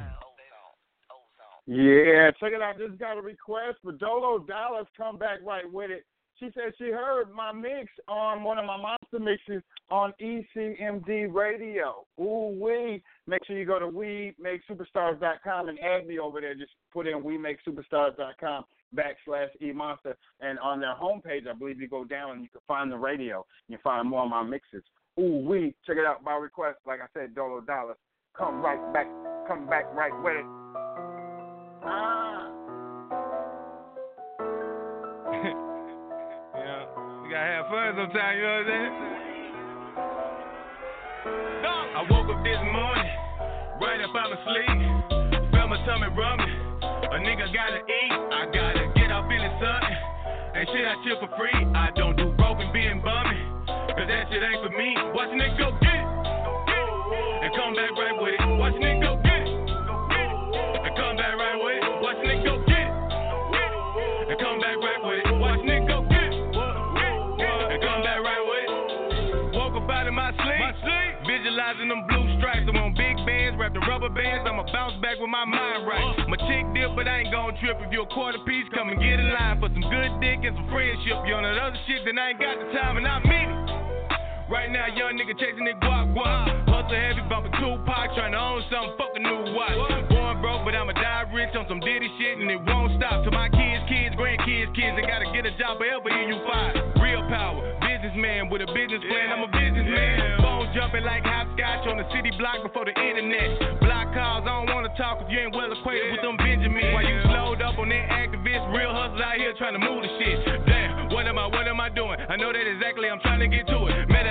Yeah, check it out. Just got a request for Dolo Dallas. Come back right with it. She said she heard my mix on one of my monster mixes on ECMD Radio. Ooh wee! Make sure you go to WeMakeSuperstars.com and add me over there. Just put in WeMakeSuperstars.com/eMonster, and on their homepage, I believe you go down and you can find the radio. You can find more of my mixes. Ooh wee! Check it out by request. Like I said, Dolo Dallas. Come back right with it. Yeah, you gotta have fun sometimes, you know what I'm saying? I woke up this morning, right up out my sleep, felt my tummy rumbling. A nigga gotta eat, I gotta get out feeling something. Ain't shit I chill for free, I don't do broke and being bumming, cause that shit ain't for me. Watch a nigga go get it, and come back right with it. Watch a nigga go get it, and come back right with it. Watch a nigga go get it, and come back right with it. Watch a nigga go get it, and come back right with it. Woke up out of my sleep, visualizing them blue stripes. I'm on big bands, wrapped in rubber bands. I'ma bounce back with my mind right. My chick dip, but I ain't gon' trip. If you a quarter piece, come and get in line for some good dick and some friendship. You on that other shit, then I ain't got the time, and I mean it. Right now, young nigga chasing that guap. Hustle heavy, bumping Tupac, trying to own something, fuck a new watch. Born broke, but I'ma die rich on some Diddy shit, and it won't stop. To my kids, grandkids, they gotta get a job forever in you five. Real power, businessman with a business plan, I'm a businessman. Phones jumping like hopscotch on the city block before the internet. Block calls, I don't wanna talk if you ain't well acquainted with them Benjamins. While you slowed up on that activist, real hustlers out here trying to move the shit. Damn, what am I doing? I know that exactly, I'm trying to get to it. Meditating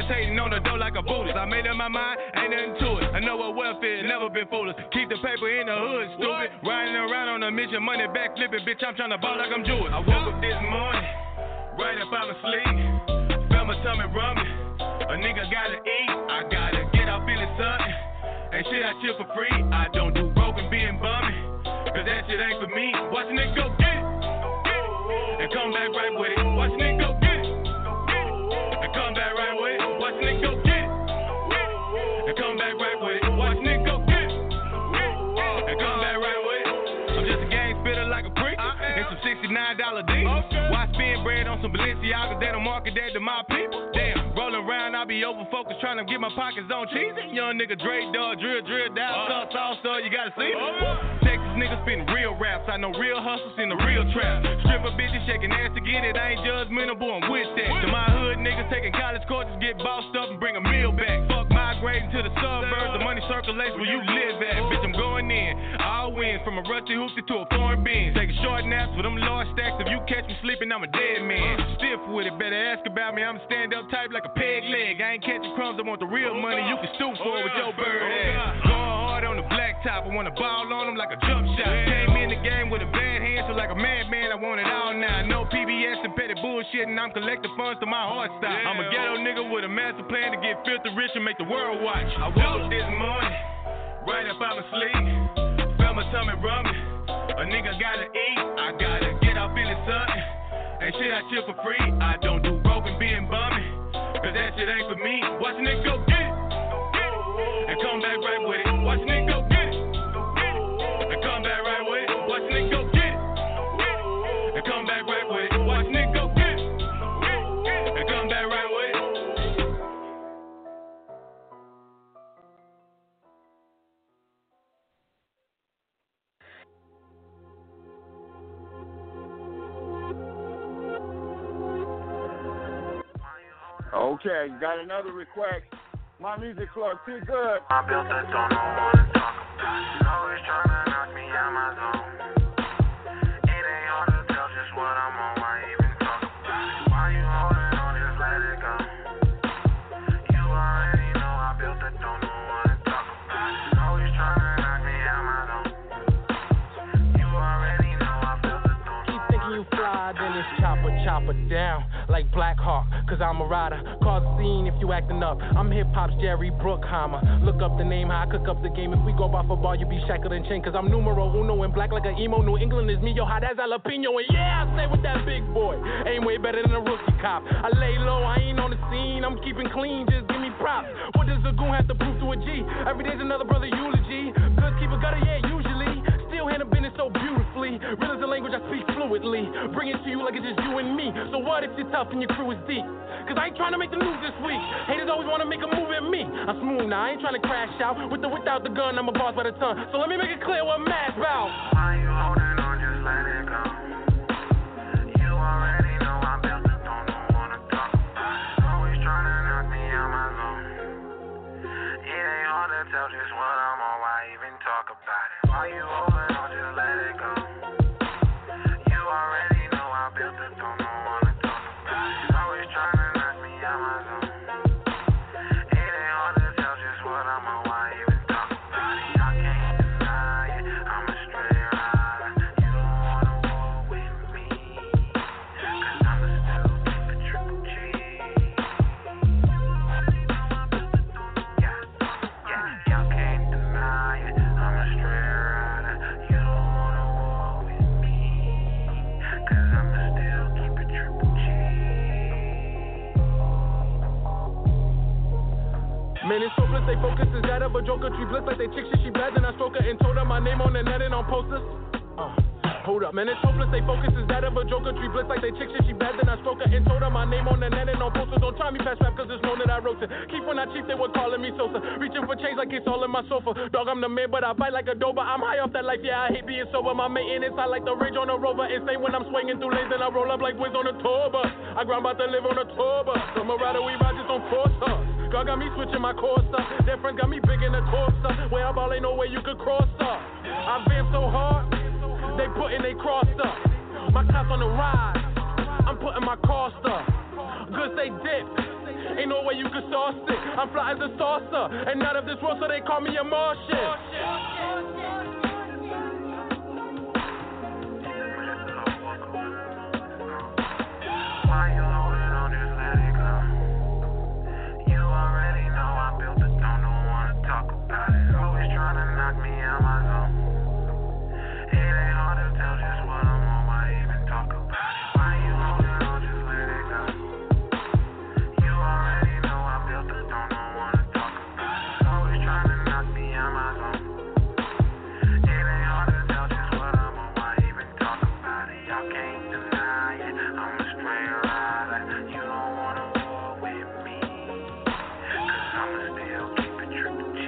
on the door like a Buddhist. I made up my mind, ain't nothing to it. I know what welfare, never been foolish. Keep the paper in the hood, stupid. Riding around on a mission, money back flipping, bitch. I'm tryna ball like I'm Jewish. I woke up this morning, right up out of sleep. Felt my tummy rumbling. A nigga gotta eat, I gotta get out feeling something. Ain't shit I chill for free. I don't do broken being bummy, cause that shit ain't for me. Watch a nigga go get it, and come back right with it. Watch a nigga go get it, and come back right with it. Watch a nigga go get it, and come back right with it. Watch a nigga go get it, and come back right with it. I'm just a gang spitter like a prick, and some $69 deals. Why spend bread on some Balenciagas? They don't market that to my people. Damn, rolling around, I be over focused trying to get my pockets on cheesy. Young nigga Dre dog, drill down, sauce, you gotta see me. Texas niggas spin real raps. I know real hustles in the real trap. Stripper bitches shaking ass to get it. I ain't judgmental, boy, I'm with that. To my hood niggas taking college courses, get bossed up and bring a meal back. Fuck migrating to the suburbs, the money circulates where you live at. Bitch, I'm going in, all wins from a rusty hoopty to a foreign bean. Taking short naps for them large stacks. If you catch me sleeping, I'm a dead man. Stiff with it, better ask about me. I'm a stand up type like a peg leg. I ain't catching crumbs, I want the real money. You can stoop for it with your bird ass. Going hard on the blacktop, I want to ball on them like a jump shot. Came in the game with a bad hand, so like a madman, I want it all now. No PBS and petty bullshit, and I'm collecting funds to my heart stop. I'm a ghetto nigga with a master plan to get filthy rich and make the world watch. I woke up this morning, right up out of sleep. Felt my tummy rumbling. A nigga gotta eat, I gotta get out feeling something. Ain't shit I chill for free. I don't do broken being bummy, cause that shit ain't for me. Watch a nigga go get it, and come back right with it. Watch a nigga go get it, and come back right with it. Watch a nigga go get it, and come back right with it. Watch a nigga go get it, and come back right with it. Okay, got another request. My music club, too good. I built that don't know what to talk about. Always trying to knock me out my zone. It ain't hard to tell just what I'm on. Why even talk about it? Why you holding on? Just let it go. You already know I built that don't know what to talk about. Always trying to knock me out my zone. You already know I built that don't know. Keep thinking you fly, then it's chopper down. Like Blackheart, cause I'm a rider. Cause a scene if you acting up. I'm hip-hop's Jerry Bruckheimer. Look up the name, how I cook up the game. If we go by football, you be shackled and chained. Cause I'm numero uno and black like an emo. New England is me, yo, hot as jalapeno. And yeah, I stay with that big boy. Aim way better than a rookie cop. I lay low, I ain't on the scene. I'm keeping clean, just give me props. What does a goon have to prove to a G? Every day's another brother eulogy. Good keep a gutter, yeah, usually. Still handle business so beautifully. Real is the language I speak fluidly. Bring it to you like it's just you and me. So what if you're tough and your crew is deep? Cause I ain't trying to make the news this week. Haters always wanna make a move at me. I'm smooth now, I ain't trying to crash out. With or without the gun, I'm a boss by the ton. So let me make it clear what Matt's about. Why you holding on? Just let it go. You already know I built it, don't know what to talk about. Always trying to knock me out my zone. It ain't hard to tell just what I'm on. Why even talk about it? Why you holding on? Just let it go. You already know I built it, don't know what to talk about. Always trying to knock me out my zone. It ain't hard to tell just what I'm on. Why even talk about it? I can't deny it. I'm a straight rider. You don't wanna roll with me, cause I'ma still keep it triple G. Y'all can't deny it. I'm a straight rider. You don't wanna roll with me, cause I'ma still keep it triple G. Man, it's hopeless, they focus is that of a joker. Tree bliss like they chick shit, she bad, then I stroke her and told her my name on the net and on posters. Hold up, man, it's hopeless, they focus is that of a joker. Tree bliss like they chick shit, she bad, then I stroke her and told her my name on the net and on posters. Don't try me past rap, cause it's known that I wrote it. Keep when I cheap, they were calling me Sosa. Reaching for change like it's all in my sofa. Dog, I'm the man, but I bite like a dober. I'm high off that life, yeah, I hate being sober. My mate inside like the rage on a rover. Insane when I'm swinging through lanes, and I roll up like Wiz on a tour bus. I grind about to live on a tour bus. From a rider, we ride just on force her. God got me switching my course up. Their friends got me big in the course up. Where I ball ain't no way you could cross up. I been so hard, they putting they cross up. My cops on the rise, I'm putting my cost up. Good say dip, Ain't no way you can source it. I'm fly as a saucer, and not of this world, so they call me a Martian. Why you holding on, just let it go. You already know I built the throne, don't wanna talk about it. Always trying to knock me out my zone. It ain't hard to tell just what I'm on, why even talk about it. Why you holding on, just let it go. You already know I built the throne, don't wanna talk about it. Always trying to knock me out my zone. It ain't hard to tell just what I'm on, why even talk about it. Y'all can't deny it, I'm a straight rider. You don't wanna war with me, 'cause I'ma still keep it triple G.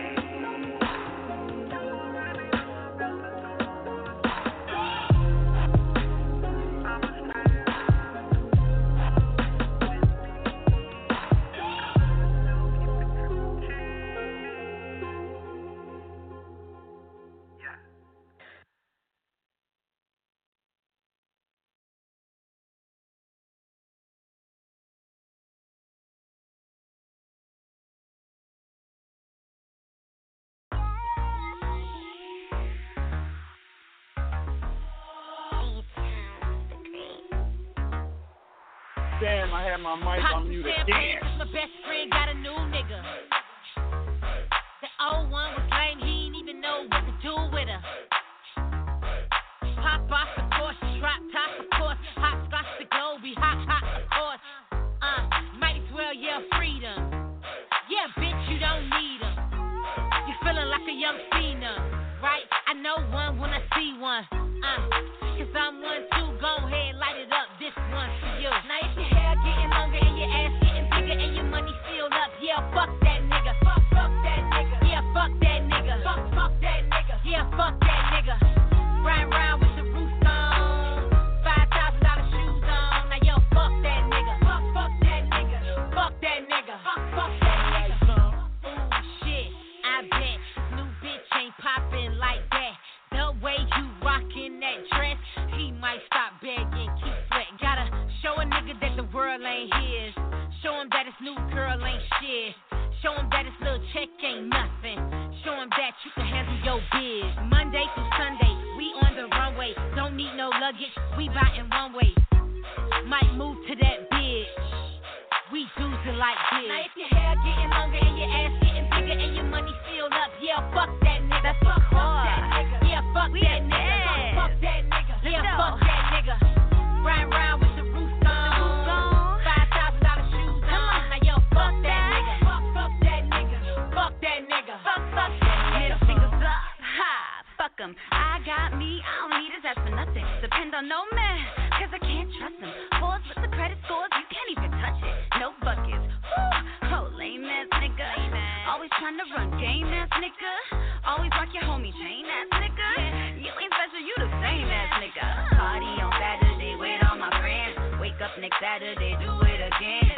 Damn, I had my mic on mute again. My best friend got a new nigga. The old one was lame, he ain't even know what to do with her. Pop off, of course, drop top, of course. Hot scotch to go, be hot, of course. Might as well yell freedom. Yeah, bitch, you don't need them. You feeling like a young Cena, right? I know one when I see one. Cause I'm one too, go ahead, light it up, this one for you. Now if your hair getting longer and your ass getting bigger and your money filled up, yeah, fuck that nigga. Fuck that nigga. Yeah, fuck that nigga. Fuck that nigga. Yeah, fuck that nigga. Riding around with the roof on, $5,000 shoes on. Now yo, fuck that nigga. Fuck that nigga. Fuck that nigga. Fuck that nigga. Ooh, shit, I bet new bitch ain't popping like that. The way you rockin' that dress, he might stop begging, keep sweating. Gotta show a nigga that the world ain't his. Show him that his new girl ain't shit. Show him that his little check ain't nothing. Show him that you can handle your biz. Monday through Sunday, we on the runway. Don't need no luggage, we riding one way. Might move to that bitch. We dudes it like this. Now if your hair getting longer and your ass getting bigger and your money filled up, yeah, fuck that nigga. Fuck that nigga. Yeah, fuck that nigga. Fuck that nigga. Yeah, fuck that nigga. Riding around with the roof on, $5,000 shoes on. Now yo, fuck that nigga. Fuck that nigga. Fuck that nigga. Fuck that nigga. Middle fingers up, ha, fuck 'em. I got me, I don't need his ass for nothing. Depend on no man, 'cause I can't trust him. Boys with the credit scores, you can't even touch it. No buckets, whoo, oh, lame ass nigga. Always trying to run game ass nigga. Always rock your homie chain ass nigga. You ain't special, you the same ass nigga. Party on Saturday with all my friends. Wake up next Saturday, do it again.